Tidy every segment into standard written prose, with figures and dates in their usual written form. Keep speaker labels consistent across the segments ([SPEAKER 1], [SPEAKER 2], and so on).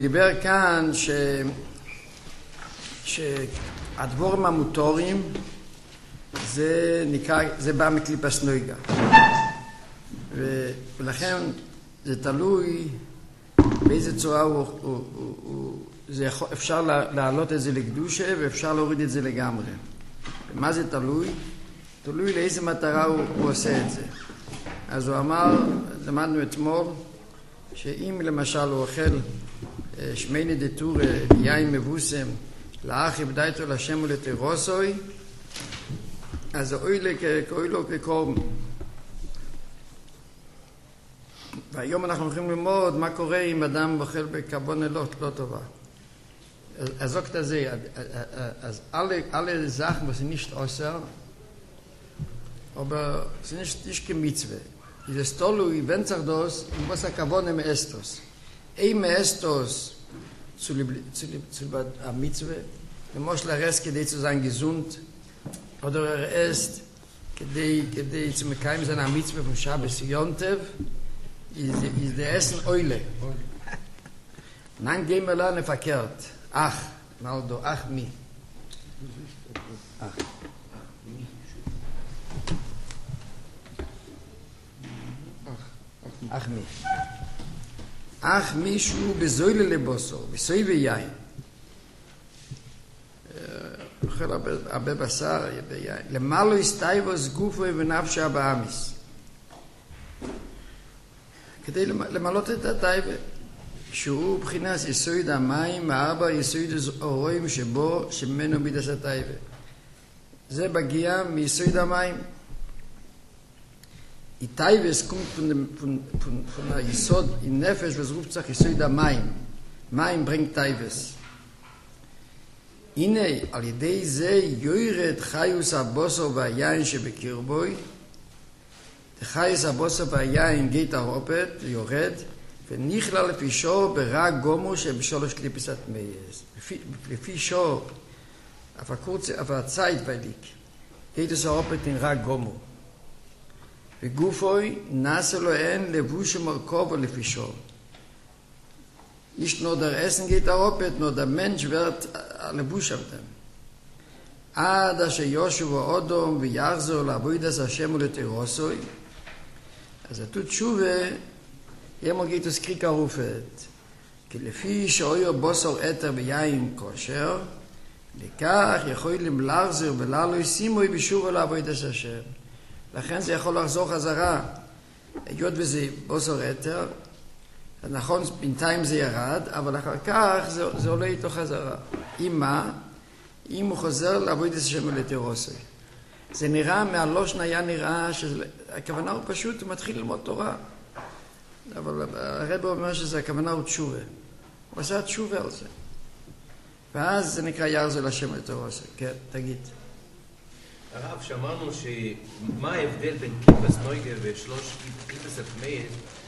[SPEAKER 1] דיבר כאן שהדבורים המוטורים זה בא מקליפס נויגה, ולכן זה תלוי באיזה צורה אפשר להעלות את זה לקדושה ואפשר להוריד את זה לגמרי. מה זה תלוי? תלוי לאיזה מטרה הוא עושה את זה. אז הוא אמר, למדנו אתמול, שאם למשל הוא אוכל שמייני דטור יין מבוסם לאחי בדייתו לשם ולתירוסוי, אז אוי לו כקורם. והיום אנחנו הולכים ללמוד מה קורה אם אדם אוכל בקרבון לא טובה. אז זאת זה, אז alle Sachen, was nicht äußern, aber es ist nicht Mitzwe. Dieses Tolui, wenn sich das, was Kavon im Estos. Ein Estos zu der Mitzwe, למשל הרס כדי zu sein gesund, oder erst כדי zu מקיים seine Mitzwe von Shabbos Yontev, ist der Essen Eule. Nein, gehen wir lernen verkehrt. Ach, Maldo, ach mi. Ach. ach מי. אך מישהו בזוילה לבוסו, בסוי ויין. אוכל הרבה בשר, ביין. למעלו הסתייבוס גופו ונפשה באמיס. כדי למלות את הטייבה. שהוא בחינת יסויד המים, הארבע יסויד אורוים שבו, שממנו מידס הטייבה. זה מגיע מיסויד המים. Die Teives kommt von der Yesod in Nefesh, was ruft sich Yesod der Maim. Maim bringt Teives. הנה, על ידי זה יוירד חיוס הבוסו והיין שבקרבוי. חיוס הבוסו והיין גית הרופת, יורד, ונכלל לפי שור ברע גומו שבשלוש קליפס התמייס. לפי שור, אבל הצייט בליק, גית הרופת in רע גומו. וגופוי נעשה לו אין לבוש ומרכוב לפי שור. Nicht nur der Essen geht erobet, nur der Mensch wird לבוש auf dem. עד אשר יושבו אודום ויחזור לעבוד את השם ולתירוסוי. אז התות תשובה, ימו גיטוס קריק הרופת. כי לפי שאויו בוסור אתר ביין כושר, לכך יכולים להחזיר ולעלו ישימוי בשובו לעבוד את השם. לכן זה יכול לחזור חזרה. היות וזה בוסר אתר, נכון, בינתיים זה ירד, אבל אחר כך זה עולה איתו חזרה. עם מה? אם הוא חוזר לעבוד את השם ולתירוסי. זה נראה, מהלושן היה נראה, הכוונה הוא פשוט, הוא מתחיל ללמוד תורה. אבל הרב אומר שזה הכוונה הוא תשובה. הוא עשה תשובה על זה. ואז זה נקרא יחזור לשם ולתירוסי. כן, תגיד.
[SPEAKER 2] הרב, שאמרנו שמה ההבדל בין קליפס נויגה ושלוש קליפס התמייס,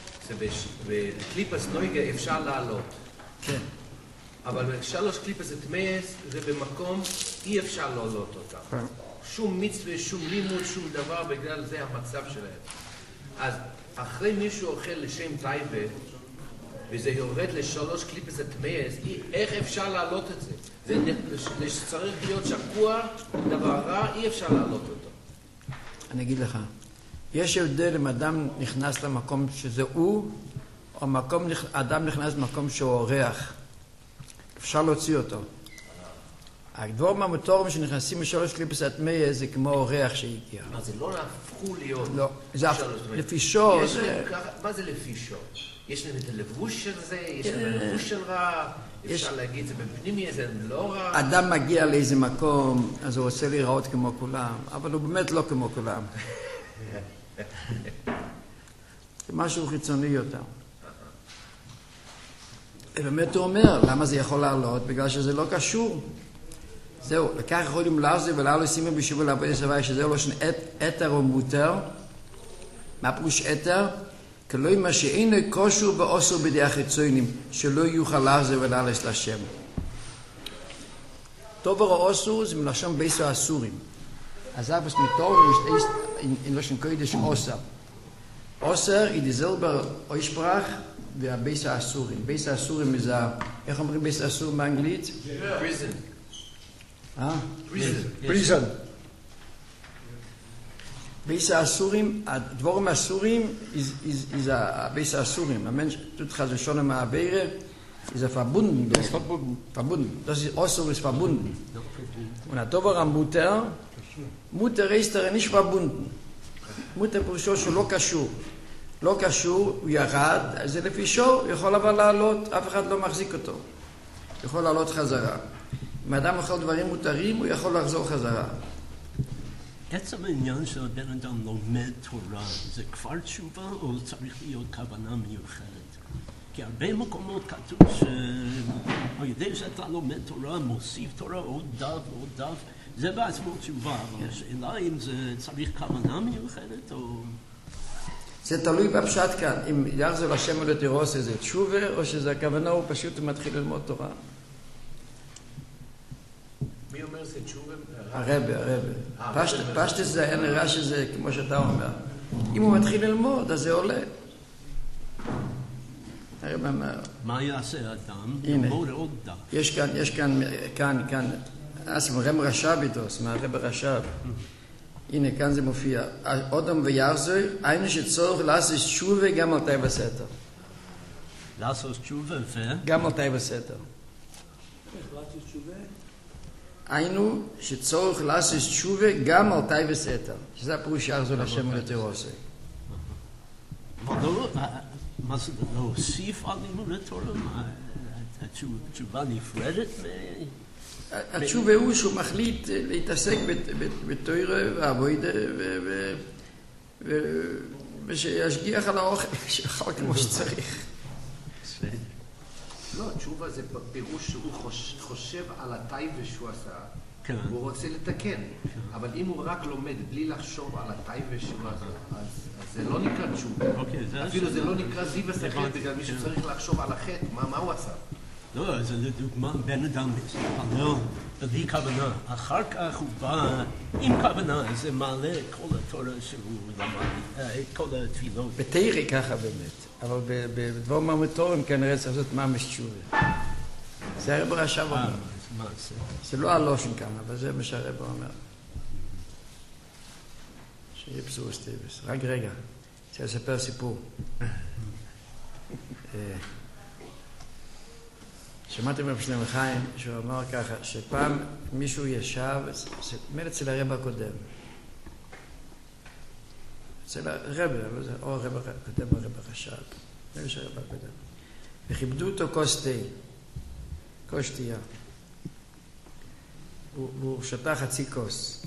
[SPEAKER 2] שבקליפס נויגה אפשר לעלות.
[SPEAKER 1] כן.
[SPEAKER 2] אבל בשלוש קליפס התמייס זה במקום אי אפשר לעלות אותה. שום מצווה, שום לימוד, שום דבר, בגלל זה המצב שלהם. אז אחרי מישהו אוכל לשם טייבה, וזה יורד לשלוש קליפס התמייס, איך אפשר לעלות את זה? זה צריך להיות שקוע, דבר רע, אי אפשר לעלות אותו.
[SPEAKER 1] אני אגיד לך, יש הבדל אם אדם נכנס למקום שזה הוא, או אדם נכנס למקום שהוא אורח. אפשר להוציא אותו. הדבורים המוטורים שנכנסים משלוש קליפס התמייס זה כמו אורח שהגיע.
[SPEAKER 2] מה, זה לא הפכו להיות?
[SPEAKER 1] לא, זה לפי שור.
[SPEAKER 2] מה זה לפי שור? יש להם את הלבוש של זה, יש להם הלבוש של רע, אפשר להגיד, זה בפנימי, זה לא רע.
[SPEAKER 1] אדם מגיע לאיזה מקום, אז הוא רוצה להיראות כמו כולם, אבל הוא באמת לא כמו כולם. זה משהו חיצוני יותר. באמת הוא אומר, למה זה יכול לעלות? בגלל שזה לא קשור. זהו, לכך יכולים להחזיר ולעלות שימו בשובו לעבוד הסבי, שזה לא שני אתר או מותר. מה פירוש אתר? כלוי מה שאינו קושור ואוסר בידי החיצונים, שלא יוכל להחזיר ולעלות לשם. טובר או אוסר זה מלשון בייסו אסורים. אז אבס מתור in לשון קודש אוסר. Osser in dieselbe Aussprache והבייס האסורים. בייס האסורים זה, איך אומרים בייס האסורים באנגלית?
[SPEAKER 3] פריזן.
[SPEAKER 1] בייס האסורים, הדבורים האסורים, זה הבייס האסורים. המנש, tut Chazon im Avere, ist verbunden.
[SPEAKER 3] Ist verbunden.
[SPEAKER 1] Verbunden. Das ist Osur ist verbunden. Und der Dover am Mutter, Mutter ist nicht verbunden. Mutter פרושו שהוא לא קשור. לא קשור, הוא ירד, אז זה לפי שור, יכול אבל לעלות, אף אחד לא מחזיק אותו. יכול לעלות חזרה. אם אדם אוכל דברים מותרים, הוא יכול לחזור חזרה.
[SPEAKER 4] עצם העניין של בן אדם לומד תורה, זה כבר תשובה או צריך להיות כוונה מיוחדת? כי הרבה מקומות כתוב שעל ידי שאתה לומד תורה, מוסיף תורה, עוד דף, זה בעצמו תשובה, אבל השאלה אם זה צריך כוונה מיוחדת או...
[SPEAKER 1] זה תלוי בפשט כאן, אם יחזור השם ולתירוס איזה תשובה, או שזה הכוונה הוא פשוט מתחיל ללמוד תורה.
[SPEAKER 2] מי אומר זה תשובה?
[SPEAKER 1] הרבי. פשט זה היה נראה שזה כמו שאתה אומר. אם הוא מתחיל ללמוד, אז זה עולה. הרבי אומר.
[SPEAKER 4] מה יעשה אדם?
[SPEAKER 1] הנה,
[SPEAKER 4] ללמוד עוד דף.
[SPEAKER 1] יש כאן, רם רשב איתו, מהרבי רשב. הנה, כאן זה מופיע. אודם ויחזור, היינו שצורך לעשות תשובה גם על טבע סתר.
[SPEAKER 4] לעשות תשובה
[SPEAKER 1] גם על טבע סתר. היינו שצורך לעשות תשובה גם על טבע סתר. שזה הפירוש יחזור לשם ולתירוסי.
[SPEAKER 4] מה זה להוסיף על לימוד התורה? התשובה נפרדת?
[SPEAKER 1] התשובה הוא שהוא מחליט להתעסק בתורה ועבודה ושישגיח על האוכל, שיאכל כמו שצריך.
[SPEAKER 2] לא, תשובה זה פירוש שהוא חושב על הטייבה שהוא עשה, הוא רוצה לתקן. אבל אם הוא רק לומד בלי לחשוב על הטייבה שהוא עשה, אז זה לא נקרא תשובה. אפילו זה לא נקרא זיו השכל, בגלל מישהו צריך לחשוב על החטא, מה הוא עשה.
[SPEAKER 4] לא, זה לדוגמה, בן אדם מתפלל בלי כוונה. אחר כך הוא בא עם כוונה, זה מעלה כל התורה שהוא למד, כל התפילות.
[SPEAKER 1] בתירי ככה באמת, אבל בדבר מהמתורים כנראה צריך לעשות ממש תשובה. זה הרב רשב אומר. זה לא הלושן כאן, אבל זה מה שהרב אומר. שיהיה פסוס טייבס. רק רגע, צריך לספר סיפור. שמעתי מרב שלמה חיים שהוא אמר ככה, שפעם מישהו ישב, זה אצל הרב הקודם. אצל הרב, או הרב הקודם או הרב החשב. זה יש הרב הקודם. וכיבדו אותו כוס תה, כוס שתייה. והוא שתה חצי כוס.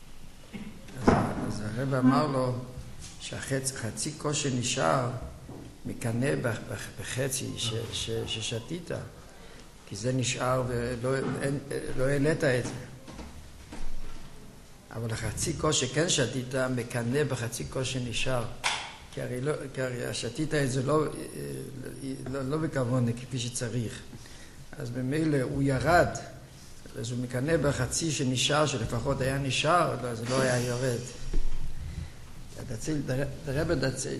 [SPEAKER 1] אז הרב אמר לו שהחצי כוס שנשאר מקנה בחצי ששתית. כי זה נשאר ולא העלית את זה. אבל החצי כוס שכן שתית מקנה בחצי כוס שנשאר. כי הרי שתית את זה לא בכוונה כפי שצריך. אז במילא הוא ירד, אז הוא מקנה בחצי שנשאר, שלפחות היה נשאר, אז לא היה יורד. הרב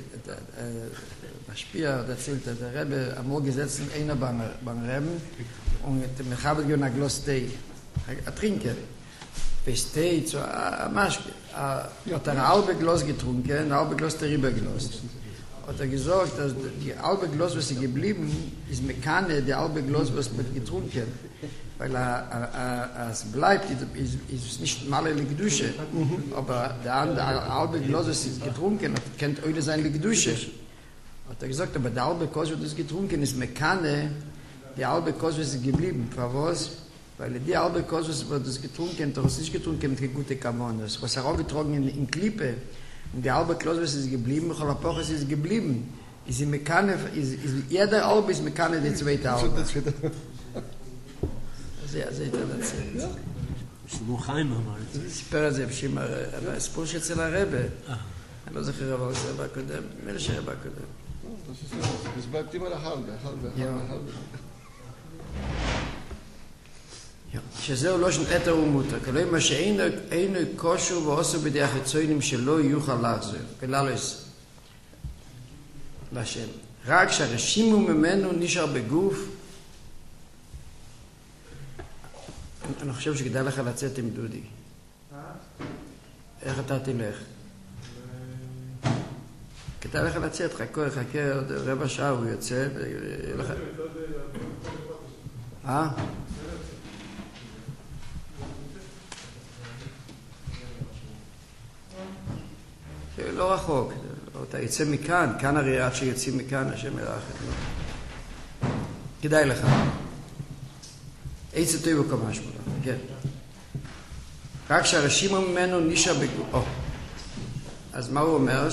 [SPEAKER 1] משפיע, der Rebbe amol gesetzt in einer beim Reben und wir haben ja ein Glas Tee, ein Trinker. Bis Tee zu Maschke. Hat ein halbes Glas getrunken, ein halbes Glas darüber gelost. Hat gesagt, dass die halbe Glas, was sie geblieben, ist mekane, die halbe Glas, was wird getrunken. Weil es bleibt, ist nicht mal eine Gedusche. Aber der halbe Glas, was sie getrunken hat, kennt heute seine Gedusche. Hat gesagt, aber der halbe Kos, was das getrunken ist, mekane, die halbe Kos, was ist geblieben. Für was? Weil die halbe Kos, was das getrunken hat, das nicht getrunken mit guten Kavones. Was auch getrunken in Klippe, und die halbe Kos, was ist geblieben, Cholapoches ist geblieben. Ist in mekane, jeder halbe ist mekane, die zweite halbe. זה הייתה לצאת.
[SPEAKER 4] שלמה חיים אמר את זה.
[SPEAKER 1] סיפר את זה בשימה, הסיפור שאצל הרבה. אני לא זוכר אבל זה הרבה קודם, מילא שהרבה קודם.
[SPEAKER 3] הסברתי על החלבה.
[SPEAKER 1] שזהו לא שנתר ומותר, כלומר שאינו כושר ועושו בידי החצוינים שלא יוכל לחזור, וללוס לשם. רק שהרשימו ממנו נשאר בגוף. אני חושב שכדאי לך לצאת עם דודי. איך אתה תלך? כדאי לך לצאת, חכה עוד רבע שעה הוא יוצא. לא רחוק, אתה יצא מכאן, כאן הרי עד שיוצאים מכאן, השם ירח. כדאי לך. עצה טוב וכמה שמונה, כן. רק שהרשימו ממנו נשאר בגוף. אז מה הוא אומר?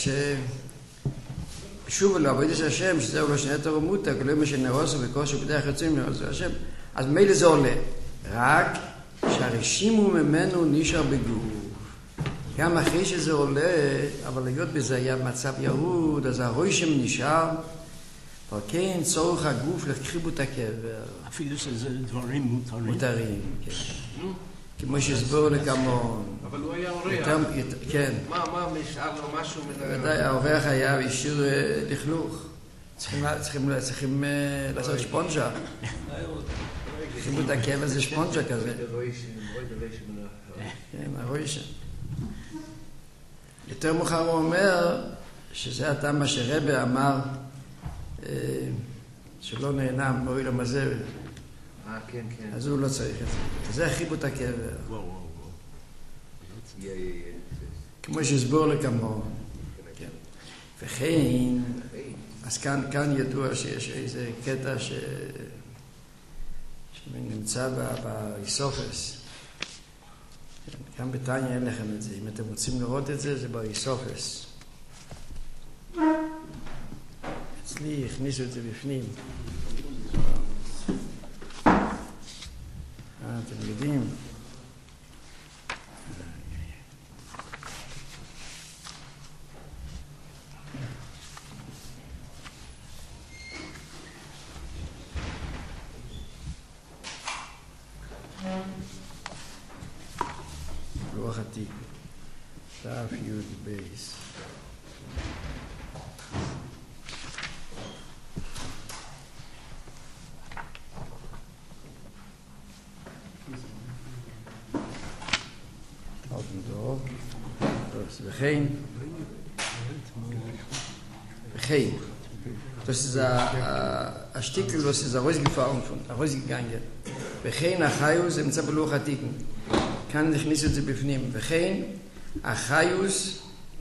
[SPEAKER 1] שוב לעבודת השם, שזהו לא שני תורה מותק, לא משנה עושו וכושר בדרך יוצאים לעבודת השם, אז מילא זה עולה. רק שהרשימו ממנו נשאר בגוף. גם אחרי שזה עולה, אבל להיות בזה היה מצב ירוד, אז הרושם נשאר, אבל כן צורך הגוף לקריבות הקבר.
[SPEAKER 4] אפילו שזה דברים מותרים.
[SPEAKER 1] מותרים, כן. כמו שהסבור לכמון.
[SPEAKER 2] אבל הוא היה אורח.
[SPEAKER 1] כן.
[SPEAKER 2] מה נשאר לו משהו?
[SPEAKER 1] ודאי, האורח היה אישור לכלוך. צריכים לעשות שפונג'ה. קריבות הקבר זה שפונג'ה כזה. כן, הרושם. יותר מאוחר הוא אומר שזה הטעם מה שרבא אמר שלא נהנה מועיל המזה.
[SPEAKER 2] כן.
[SPEAKER 1] אז הוא לא צריך את זה. זה חיבות הקבר. כמו שהסבור לכמו. וכן, אז כאן ידוע שיש איזה קטע שנמצא באיסופס. גם בתניא אין לכם את זה. אם אתם רוצים לראות את זה, זה באיסופס. אצלי הכניסו את זה בפנים. אתם יודעים. לוח עתיק, תף יוד בייס. וכן, das ist ein Stickel, das ist rausgefahren rausgegangen. וכן החיוס נמצא בלוח עתיקים. כאן נכניס את זה בפנים. וכן החיוס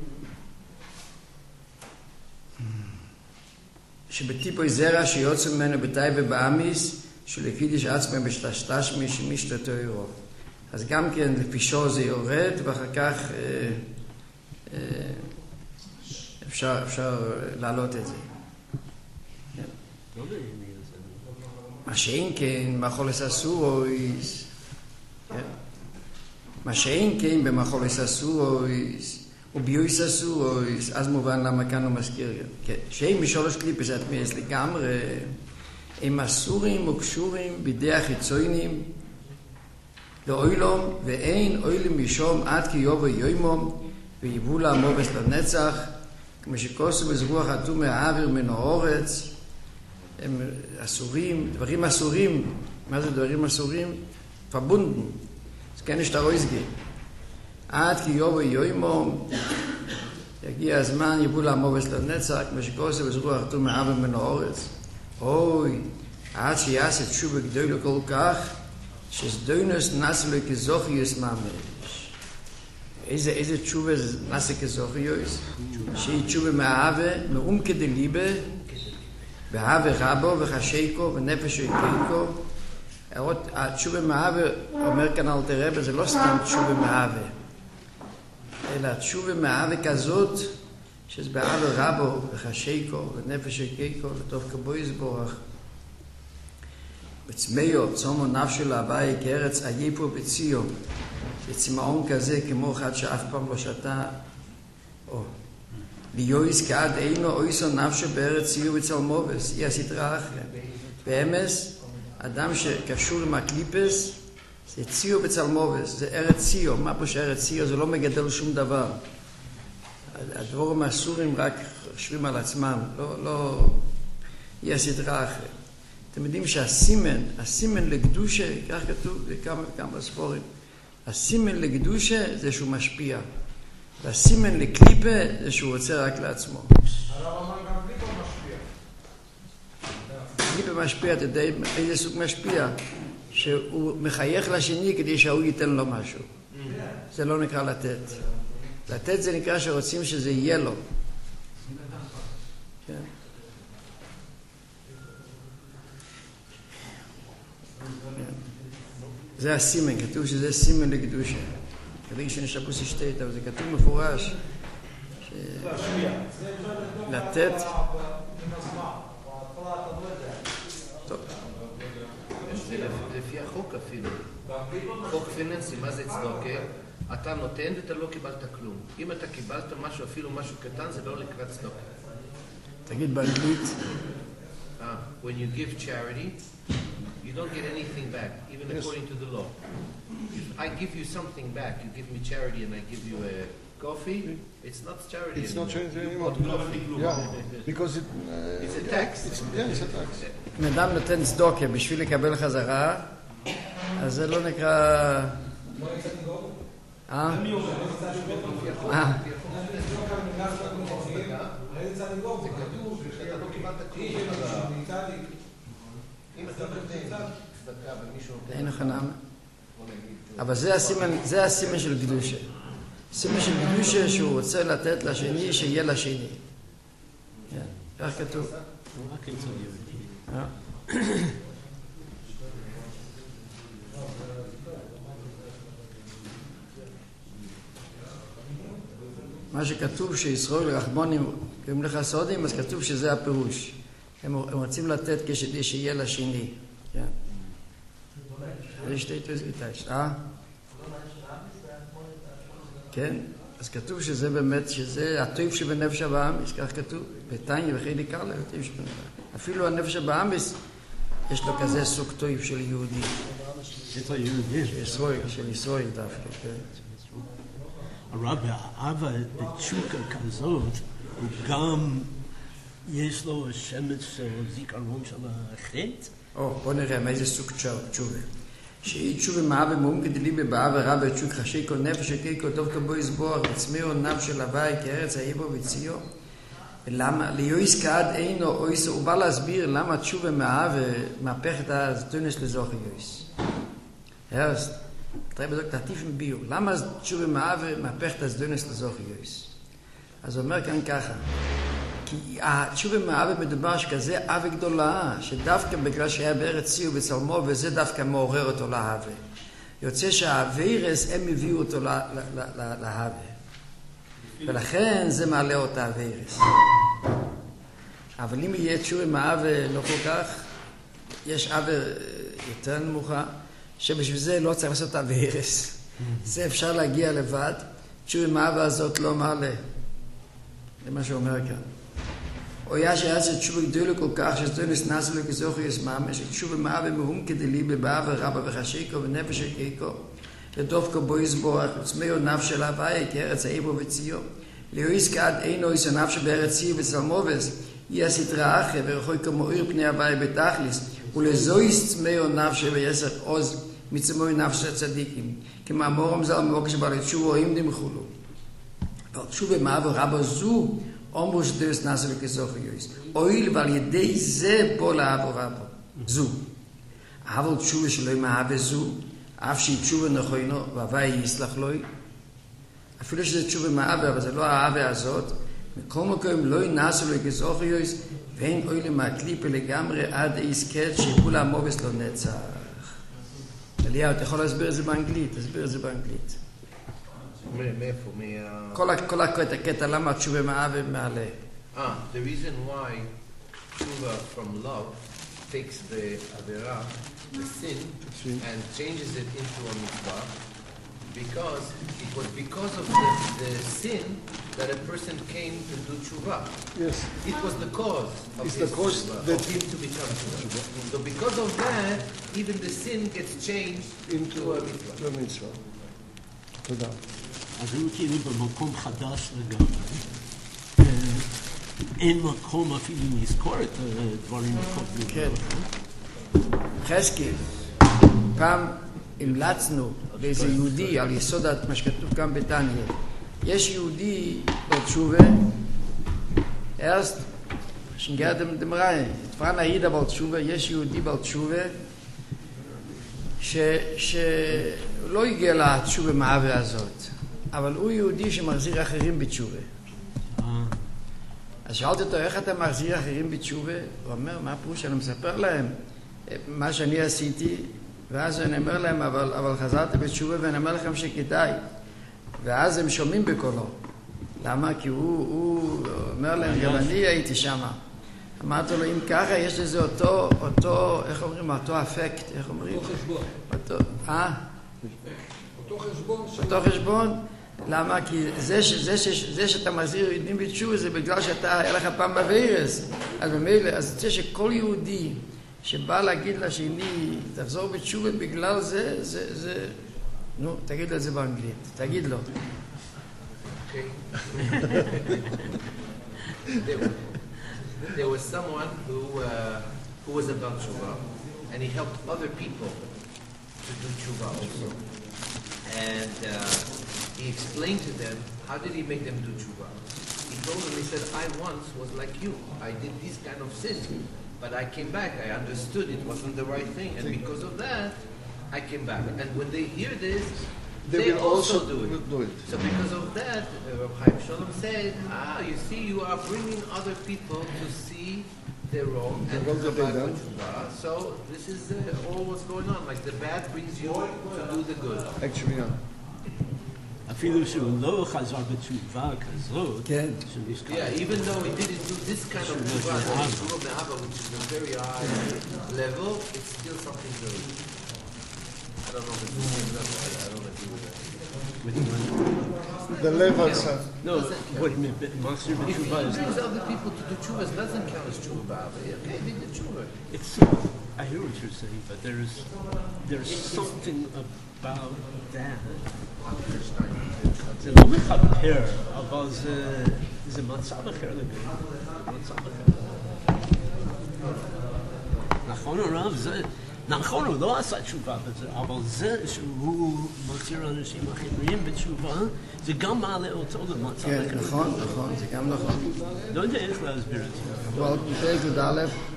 [SPEAKER 1] שבטיפוי זרע שיוצא ממנו בתאי ובאמיס שלקידיש עצמם בשלשתשמי שמשתתו ירוב. אז גם כן לפי זה יורד ואחר כך אפשר להעלות את זה. מה שאין כן מחולס אסורויס, מה שאין כן במחולס אסורויס וביויס אסורויס, אז מובן למה כאן הוא מזכיר. שאין משלוש קליפס התמיס לגמרי, הם אסורים וקשורים בידי החיצוינים לאוילום, ואין אוילם משום עד כי יובו יוימום ויבוא לעמובס לנצח, כמו שכוסו בזרוח עטו מהאוויר מן האורץ. הם אסורים, דברים אסורים. מה זה דברים אסורים? פבונדן. אז כן יש את הרויסגי. עד כי יובו יוימום יגיע הזמן יבוא לעמובס לנצח, כמו שכוסו בזרוח עטו מהאוויר מן האורץ. אוי, עד שיעשה תשובה גדולה כל כך שסדוינוס נעשה לו כזוכיוס ממש. איזה תשובה נעשה כזוכיוס? שהיא תשובה מהאהבה, מעומקא דליבה, באהבה רבו וחשיקו ונפש יקיקו. התשובה מהאהבה, אומר כאן אלתר רבי, זה לא סתם תשובה מהאהבה, אלא תשובה מהאהבה כזאת, שזה באהבה רבו וחשיקו ונפש יקיקו, לטוב כבו יסבורך. בצמיו, צומו נפשו להווי כארץ עייפו בציו. זה צמאון כזה כמו אחד שאף פעם לא שתה. ליועיס כעד אינו אויסו נפשו בארץ ציו וצלמובס. היא הסדרה אחרת. באמס, אדם שקשור עם הקליפס, זה ציו וצלמובס. זה ארץ ציו. מה פה שארץ ציו? זה לא מגדל שום דבר. הדבורים הסורים רק חושבים על עצמם, לא היא הסדרה אחרת. אתם יודעים הסימן לקדושה, כך כתוב בכמה ספורים, הסימן לקדושה זה שהוא משפיע, והסימן לקליפה זה שהוא רוצה רק לעצמו.
[SPEAKER 5] הרב אמר גם קליפה משפיע.
[SPEAKER 1] קליפה משפיע, אתה יודע איזה סוג משפיע? שהוא מחייך לשני כדי שהוא ייתן לו משהו. זה לא נקרא לתת. לתת זה נקרא שרוצים שזה יהיה לו. כן. זה הסימן, כתוב שזה סימן לקדושה. כדי שנשפוס השתית, אבל זה כתוב מפורש. לתת... טוב.
[SPEAKER 2] זה לפי החוק אפילו. חוק פיננסי, מה זה צדוקה? אתה נותן ואתה לא קיבלת כלום. אם אתה קיבלת משהו, אפילו משהו קטן, זה לא נקרא צדוקה.
[SPEAKER 1] תגיד באנגלית.
[SPEAKER 2] When you give charity, you don't get anything back, even according to the law. If I give you something back, you give me charity and I give you a coffee, it's not charity
[SPEAKER 3] It's
[SPEAKER 2] anymore.
[SPEAKER 3] not charity
[SPEAKER 2] You
[SPEAKER 3] anymore.
[SPEAKER 2] bought coffee.
[SPEAKER 3] Yeah, because
[SPEAKER 2] It's a tax.
[SPEAKER 3] It's a tax.
[SPEAKER 1] אם אדם נותן צדוקה בשביל לקבל חזרה, אז זה לא נקרא... אין הכנעה. אבל זה הסימן של קדושה. סימן של קדושה שהוא רוצה לתת לשני שיהיה לשני. כך כתוב.
[SPEAKER 4] רק אצל יהודי.
[SPEAKER 1] מה שכתוב שישראל רחמונים קוראים לך סודים, אז כתוב שזה הפירוש. הם רוצים לתת כדי שיהיה לשני. זה שתי תזריטה. כן, אז כתוב שזה באמת, שזה הטוב שבנפש הבאמיס, כך כתוב, בתניא וחילי קרלה, הטוב שבנפש הבאמיס. אפילו הנפש הבאמיס, יש לו כזה סוג טוב של יהודי. של ישראל דווקא, כן.
[SPEAKER 4] הרב, האבא בתשוקה כזאת, הוא גם, יש לו שמץ זיכרון של החטא?
[SPEAKER 1] בוא נראה מאיזה סוג תשובה. שהיא תשובה מאבא מאום כדלי בבאבא רבא תשוק חשי כל נפש שכי טוב כבו יסבור עצמאו נפש של הוואי כארץ היבו וציו. ולמה? ליועיס כעד אינו אויסו, הוא בא להסביר למה תשובה מאבא מהפך את הזדונס לזוך יועיס. אז תראה בזוק תעטיף מביאו. למה תשובה מאבא מהפך את הזדונס לזוך יועיס? אז הוא אומר כאן ככה. כי התשובה מאבא מדובר שכזה אהבה גדולה, שדווקא בגלל שהיה בארץ ציור בצלמו, וזה דווקא מעורר אותו לאהבה. יוצא שהאווירס, הם הביאו אותו לאהבה. ולכן זה מעלה אותה האווירס. אבל אם יהיה תשובה מאבא לא כל כך, יש אהבה יותר נמוכה, שבשביל זה לא צריך לעשות האווירס. זה אפשר להגיע לבד, תשובה מאבא הזאת לא מעלה. זה מה שאומר כאן. או היה שעצת תשובה גדולה כל כך, שזדונס נעשה לו כזוכו יסממה, שתשובה מאבא מהום כדלי בבאבא רבא וחשיקו ונפש הקיקו, לדופקו בו יסבורך, וצמאו נפש של הוואי, כארץ העברו וציו. ליועיס כעד אינו איסו נפש בארץ ציור וצלמובס, היא הסתרה אחרי, ורחוי כמו עיר פני הוואי בתכליס, ולזויס צמאו נפש ויסר עוז, מצמאו נפש הצדיקים, כמאמור המזל מוקש בעלי תשובו אם דמחולו. תשובה מאבא רבא זו, אומרו שדרס נעשה לכזוכו יויס. אויל ועל ידי זה בוא לאבו רבו. זו. אבל תשובה שלו מאבא זו, אף שהיא תשובה נכוינו, והוואי יסלח לו. אפילו שזה תשובה מאבא, אבל זה לא האבא הזאת. מכל מקום לא נעשה לכזוכו יויס, ואין אויל מהקליפה לגמרי עד איסקט שיפול המובס לא נצח. אליהו, אתה יכול להסביר את זה באנגלית? תסביר את זה באנגלית.
[SPEAKER 2] מאיפה?
[SPEAKER 1] כל הקטע למה תשובה מאבא מעלה.
[SPEAKER 2] The reason why tshuva from love takes the avera, the sin, and changes it into a mitzvah, because it was because of the sin that a person came to do tshuva.
[SPEAKER 3] Yes.
[SPEAKER 2] It was the cause of
[SPEAKER 3] It's
[SPEAKER 2] his
[SPEAKER 3] the cause
[SPEAKER 2] tshuva,
[SPEAKER 3] that
[SPEAKER 2] of him to become tshuva. So because of that, even the sin gets changed into a mitzvah.
[SPEAKER 3] the mitzvah. תודה.
[SPEAKER 4] אז הוא כאילו במקום חדש לגמרי. אין מקום אפילו לזכור את הדברים הקודמים.
[SPEAKER 1] כן. חזקי, פעם המלצנו באיזה יהודי על יסוד מה שכתוב כאן בתניא. יש יהודי בתשובה, erst schon geht dem Reihe. Fragen Aida בעל תשובה, יש יהודי בעל תשובה שלא הגיע לתשובה מהעברה הזאת, אבל הוא יהודי שמחזיר אחרים בתשובה. אז שאלתי אותו, איך אתה מחזיר אחרים בתשובה? הוא אומר, מה פירוש? אני מספר להם מה שאני עשיתי, ואז אני אומר להם, אבל חזרתי בתשובה ואני אומר לכם שכדאי. ואז הם שומעים בקולו. למה? כי הוא אומר להם, גם אני הייתי שם. אמרתי לו, אם ככה, יש לזה אותו, איך אומרים? אותו אפקט, איך אומרים?
[SPEAKER 3] אותו חשבון.
[SPEAKER 1] אותו חשבון. למה? כי זה שאתה מחזיר יהודים בתשובה, זה בגלל שאתה, היה לך פעם בווירס. אז במילא, אז זה שכל יהודי שבא להגיד לשני, תחזור בתשובה בגלל זה, נו, תגיד לו את זה באנגלית, תגיד לו.
[SPEAKER 2] There was someone who was a Baal Tshuva, and he helped other people to do Tshuva also. And he explained to them, how did he make them do Tshuva? He told them, he said, I once was like you. I did this kind of sin, but I came back. I understood it wasn't the right thing, and because of that, I came back. And when they hear this, they
[SPEAKER 3] will
[SPEAKER 2] also
[SPEAKER 3] also
[SPEAKER 2] do it. So because of that, Rabbi Chaim Shalom said, you see, you are bringing other people to see their wrong and to come back with Tshuva. So this is all what's going on. Like the bad brings you to do the good.
[SPEAKER 3] Actually, yeah.
[SPEAKER 4] אפילו שהוא לא חזר בתשובה כזאת.
[SPEAKER 1] כן.
[SPEAKER 2] Yeah, even though he didn't do this kind of Tshuva, Tshuva Me'ava, which is a very high level, it's still something very good. I don't know if it's the same level. I don't agree with that.
[SPEAKER 3] The levels are...
[SPEAKER 4] No, what do you mean? Master
[SPEAKER 2] If he
[SPEAKER 4] B'tshuva is...
[SPEAKER 2] brings other people to do Tshuva, it doesn't count as Tshuva Me'ava. Okay, they did Tshuva.
[SPEAKER 4] It's, I hear what you're saying, but there's something about that. זה לא מחבר, אבל זה מצב אחר לגמרי. מצב אחר. נכון הרב, זה... נכון, הוא לא עשה תשובה בזה, אבל זה שהוא מחזיר אנשים אחרים בתשובה, זה גם מעלה אותו למצב אחר.
[SPEAKER 1] כן, נכון, זה גם נכון.
[SPEAKER 4] לא יודע איך להסביר את זה.
[SPEAKER 1] אבל בפרק י"א